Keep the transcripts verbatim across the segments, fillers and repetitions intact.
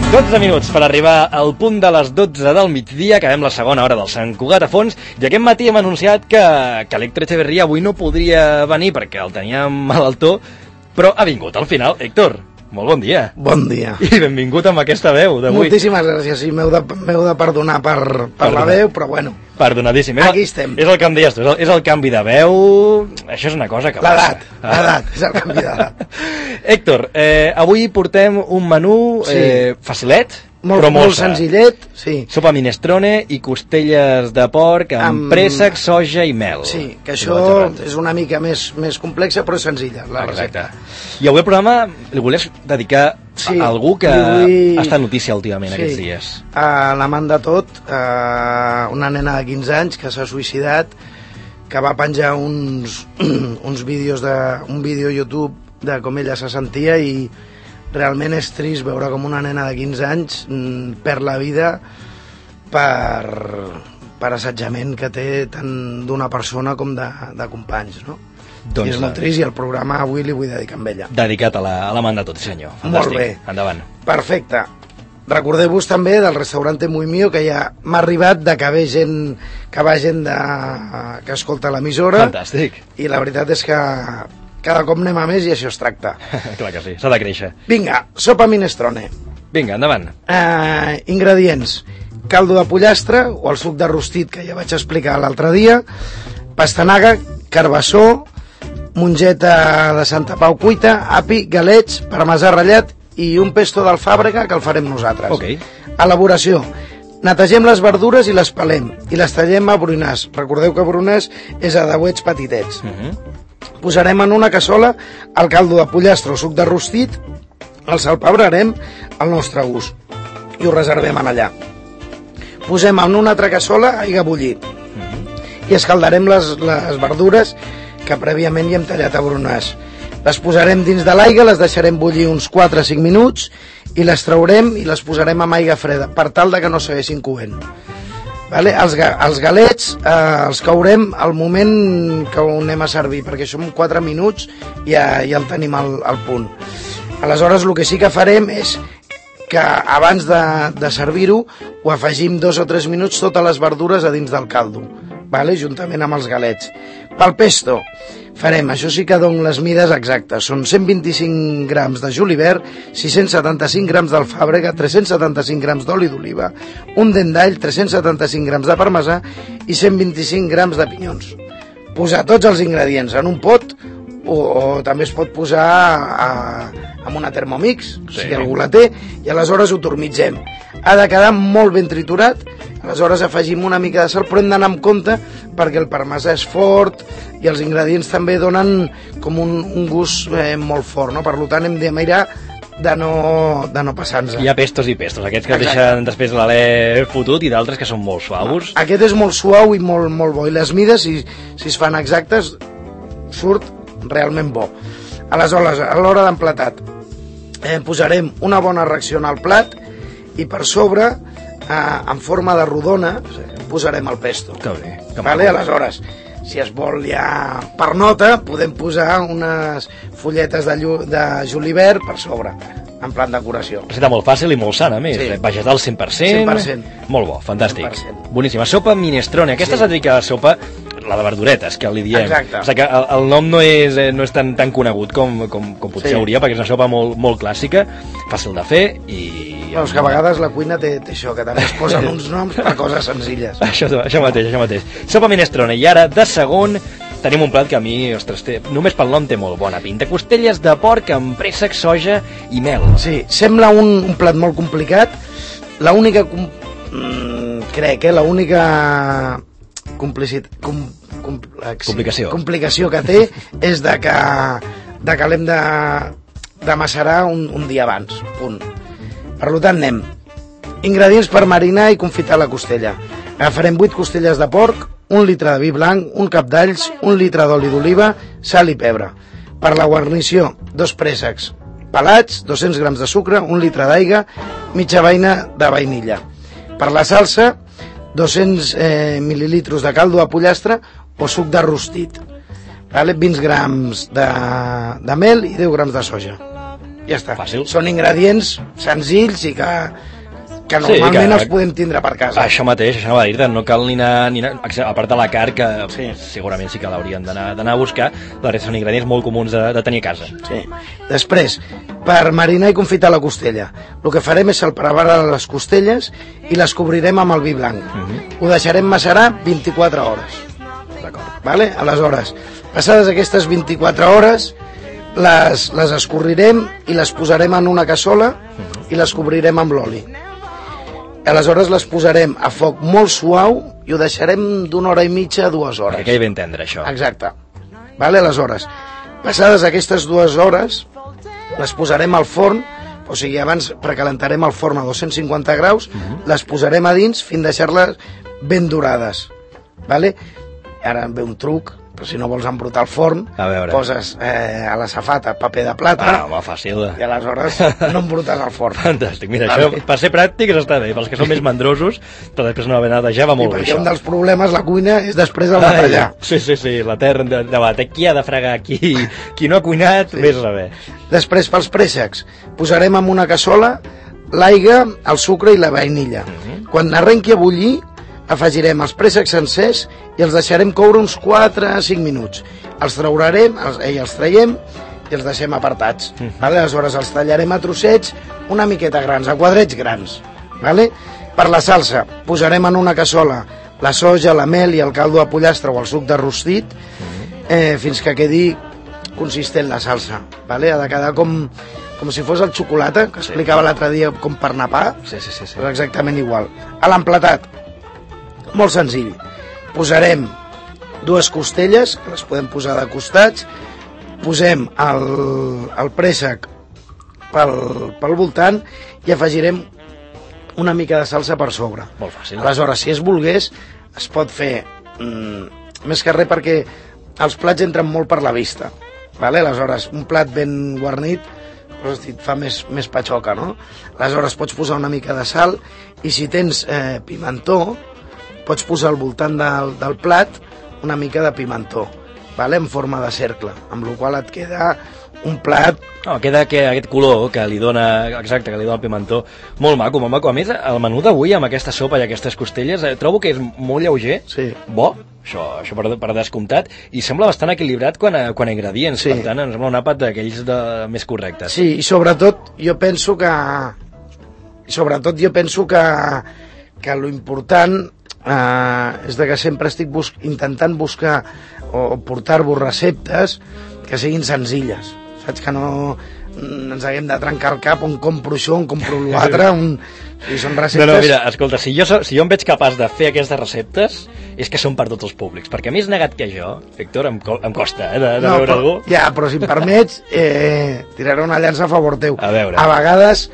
dotze minuts per arribar al punt de les dotze del migdia, acabem la segona hora del Sant Cugat a fons, i aquest matí hem anunciat que, que l'Héctor Echeverría avui no podria venir perquè el teníem malaltó, però ha vingut al final. Héctor, molt bon dia. Bon dia. I benvingut amb aquesta veu d'avui. Moltíssimes gràcies, sí, m'heu de, m'heu de perdonar per, per Perdona. la veu, però bueno. Perdonadíssim. Aquí estem. És el que em deies tu, és el, és el canvi de veu, això és una cosa que passa. L'edat, l'edat, és el canvi d'edat. Héctor, eh, avui portem un menú sí. eh, facilet, molt, però molt senzillet, sí. Sopa minestrone i costelles de porc amb, amb préssec, soja i mel. Sí, que això és una mica més, més complexa, però és senzilla, la Exacte. recepta. I avui el programa li volies dedicar sí, a algú que vull... ha estat notícia últimament sí. aquests dies. A l'amant de tot, uh, una nena de quinze anys que s'ha suïcidat, que va penjar uns, uns vídeos de, un vídeo a YouTube de com ella se sentia, i realment és trist veure com una nena de quinze anys perd la vida per, per assetjament que té tant d'una persona com de, de companys, no? Doncs I és molt trist, i el programa avui li vull dedicar amb ella. Dedicat a la, a la man de tot, senyor. Fantàstic. Molt bé. Endavant. Perfecte. Recordeu-vos també del restaurante Muy Mío, que ja m'ha arribat de que ve gent, que va gent de, que escolta l'emissora. Fantàstic. I la veritat és que cada cop anem a més i això es tracta. Clar que sí, s'ha de créixer. Vinga, sopa minestrone. Vinga, endavant. Uh, ingredients: caldo de pollastre o el suc de rostit, que ja vaig explicar l'altre dia, pastanaga, carbassó, mongeta de Santa Pau cuita, api, galets, parmesà ratllat i un pesto d'alfàbrega que el farem nosaltres. Okay. Elaboració: netegem les verdures i les pelem i les tallem a brunars. Recordeu que brunars és a deuets petitets. Uh -huh. Posarem en una cassola el caldo de pollastre o suc de rostit, el salpebrarem al nostre gust i ho reservem en allà. Posem en una altra cassola aigua a bullir uh -huh. i escaldarem les, les verdures que prèviament hi hem tallat a brunars. Les posarem dins de l'aigua, les deixarem bullir uns quatre a cinc minuts i les traurem i les posarem amb aigua freda per tal de que no segueixin coent. Vale? Els, ga els galets eh, els caurem al moment que ho anem a servir, perquè som quatre minuts i ja, ja el tenim al, al punt. Aleshores el que sí que farem és que abans de, de servir-ho ho afegim dos o tres minuts totes les verdures a dins del caldo, vale? Juntament amb els galets. Pel pesto farem, això sí que dono les mides exactes, són cent vint-i-cinc grams de julivert, sis-cents setanta-cinc grams d'alfàbrega, tres-cents setanta-cinc grams d'oli d'oliva, un dent d'all, tres-cents setanta-cinc grams de parmesà i cent vint-i-cinc grams de pinyons. Posar tots els ingredients en un pot o, o també es pot posar a, amb una Thermomix, sí. si algú la té, i aleshores ho tormitzem. Ha de quedar molt ben triturat, aleshores afegim una mica de sal, però hem d'anar amb compte perquè el parmesà és fort i els ingredients també donen com un, un gust eh, molt fort, no? Per tant hem de mirar de no, de no passar-nos. Hi ha pestos i pestos, aquests que Exacte. deixen després l'alè fotut i d'altres que són molt suaus. Aquest és molt suau i molt, molt bo, i les mides, si, si es fan exactes, surt realment bo. Aleshores, a l'hora d'emplatat, eh, posarem una bona reacció al plat i per sobre, eh, en forma de rodona, posarem el pesto. Que bé. Que vale? Aleshores, si es vol ja per nota, podem posar unes folletes de, de julivert per sobre, en plan decoració. Receta molt fàcil i molt sana, a més. Sí. Vegetal cent per cent. cent per cent. Molt bo, fantàstic. cent per cent. Boníssima. Sopa minestrone. Aquesta sí. és la típica sopa, la de verduretes, que li diem. Exacte. O sigui que el, el nom no és, no és tan, tan conegut com, com, com potser sí. hauria, perquè és una sopa molt, molt clàssica, fàcil de fer i... Bueno, és que a vegades la cuina té, té això, que també es posen uns noms per coses senzilles. Això, això mateix, això mateix. Sopa minestrone. I ara, de segon, tenim un plat que a mi, ostres, té, només pel nom té molt bona pinta. Costelles de porc amb préssec, soja i mel. Sí, sembla un, un plat molt complicat. L'única, com, mm, crec, eh, l'única complicit, com, com, complicació. complicació que té és de que, de que l'hem de, de macerar un, un dia abans, punt. Per tant, anem. Ingredients per marinar i confitar la costella. Agafarem vuit costelles de porc, un litre de vi blanc, un cap d'alls, un litre d'oli d'oliva, sal i pebre. Per la guarnició, dos préssecs pelats, dos-cents grams de sucre, un litre d'aigua, mitja beina de vainilla. Per la salsa, dos-cents eh, mil·lilitres de caldo de pollastre o suc de rostit. Vale? vint grams de, de mel i deu grams de soja. Ja està. Fàcil. Són ingredients senzills i que, que Sí, normalment que- els podem tindre per casa. Això mateix, això no va dir-te, no cal ni anar, ni anar a part de la carn, que Sí. segurament sí que l'haurien d'anar d'anar a buscar, la resta són ingredients molt comuns de, de tenir a casa. Sí. Després, per marinar i confitar la costella, el que farem és preparar les costelles i les cobrirem amb el vi blanc. Mhm. Ho deixarem macerar vint-i-quatre hores. D'acord. Vale? Aleshores, passades aquestes vint-i-quatre hores, les, les escorrirem i les posarem en una cassola i les cobrirem amb l'oli. Aleshores les posarem a foc molt suau i ho deixarem d'una hora i mitja a dues hores. Perquè quedi ben tendre, això. Exacte. Vale? Aleshores, passades aquestes dues hores, les posarem al forn, o sigui, abans precalentarem el forn a dos-cents cinquanta graus, Mhm. les posarem a dins fins deixar-les ben dorades. Vale? Ara ve un truc, però si no vols embrutar el forn, A veure. poses eh, a la safata paper de plata Ah, home, fàcil. i aleshores no embrutes el forn. Fantàstic, mira, Vale. això per ser pràctics està bé, pels que són més mandrosos, però després no haver anat a ja va I molt bé, perquè això. un dels problemes la cuina és després el Ai, batallar. sí, sí, sí, la terra de debat. Qui ha de fregar? Qui, qui no ha cuinat, sí. Vés a saber. Després, pels préssecs, posarem en una cassola l'aigua, el sucre i la vainilla. Mhm. Quan arrenqui a bullir, afegirem els préssecs sencers i els deixarem coure uns quatre a cinc minuts. Els traurem, els, eh, els traiem i els deixem apartats. Mhm. Vale? Aleshores els tallarem a trossets una miqueta grans, a quadrets grans. Vale? Per la salsa, posarem en una cassola la soja, la mel i el caldo de pollastre o el suc de rostit eh, fins que quedi consistent la salsa. Vale? Ha de quedar com, com si fos el xocolata, que explicava l'altre dia com per anar pa. Sí, sí, sí. sí. És exactament igual. A l'emplatat, molt senzill. Posarem dues costelles, que les podem posar de costats, posem el, el préssec pel, pel voltant i afegirem una mica de salsa per sobre. Molt fàcil. Aleshores, si es volgués, es pot fer mm, més que res perquè els plats entren molt per la vista. Vale? Aleshores, un plat ben guarnit doncs, et fa més, més patxoca, no? Aleshores, pots posar una mica de sal i si tens eh, pimentó, pots posar al voltant del, del plat una mica de pimentó, vale? En forma de cercle, amb la qual et queda un plat. No, queda que, aquest color que li dona, exacte, que li dona el pimentó, molt maco, molt maco. A més, el menú d'avui amb aquesta sopa i aquestes costelles, eh, trobo que és molt lleuger, Sí. bo, això, això per, per descomptat, i sembla bastant equilibrat quan a, quan a ingredients, Sí. per tant, em sembla un àpat d'aquells de, més correctes. Sí, i sobretot jo penso que sobretot jo penso que que lo important eh, és de que sempre estic bus intentant buscar o portar-vos receptes que siguin senzilles, saps? Que no ens haguem de trencar el cap on compro això, on compro l'altre, on... O sigui, són receptes... No, no, mira, escolta, si jo, so, si jo em veig capaç de fer aquestes receptes, és que són per tots els públics, perquè més negat que jo, Víctor, em, co em costa, eh, de, de no, veure però, algú. Ja, però si em permets, eh, tiraré una llança a favor teu. A veure. A vegades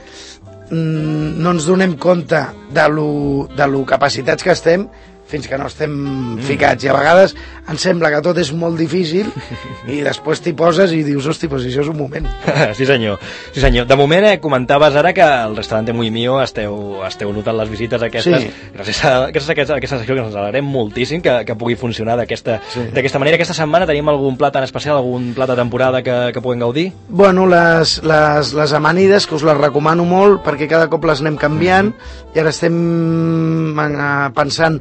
mm, no ens donem compte de lo, de lo capacitats que estem fins que no estem mm. ficats, i a vegades ens sembla que tot és molt difícil i després t'hi poses i dius, hosti, doncs això és un moment. Sí senyor, sí senyor. De moment eh, comentaves ara que al restaurant Muy Mío esteu, esteu notant les visites aquestes, Sí. gràcies a, gràcies a aquesta, a aquesta secció que ens alegrem moltíssim que, que pugui funcionar d'aquesta Sí. d'aquesta manera. Aquesta setmana tenim algun plat en especial, algun plat de temporada que, que puguem gaudir? Bueno, les, les, les amanides, que us les recomano molt perquè cada cop les anem canviant i ara estem eh, pensant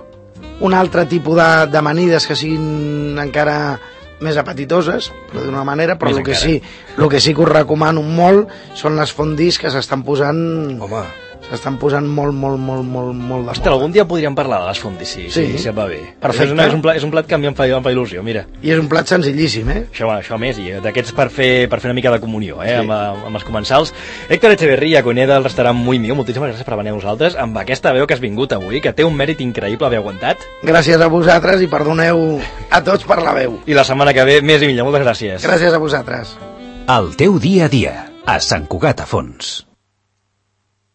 un altre tipus de- d'amanides que siguin encara més apetitoses, però d'una manera, però Més el que, encara. sí, el que sí que us recomano molt són les fondis que s'estan posant Home, s'estan posant molt, molt, molt, molt, molt de ostres, moda. algun dia podríem parlar de les fondis, sí, sí, Sí. si et va bé. Perfecte. És, una, és, un plat, és un plat que a mi em fa, em fa il·lusió, mira. I és un plat senzillíssim, eh? Això, això a més, i d'aquests per fer, per fer una mica de comunió, eh, Sí. amb, amb els comensals. Héctor Echeverría, cuiner del restaurant Muy Mío, moltíssimes gràcies per venir a nosaltres, amb aquesta veu que has vingut avui, que té un mèrit increïble haver aguantat. Gràcies a vosaltres i perdoneu a tots per la veu. I la setmana que ve, més i millor. Moltes gràcies. Gràcies a vosaltres. El teu dia a dia, a Sant Cugat a Fons.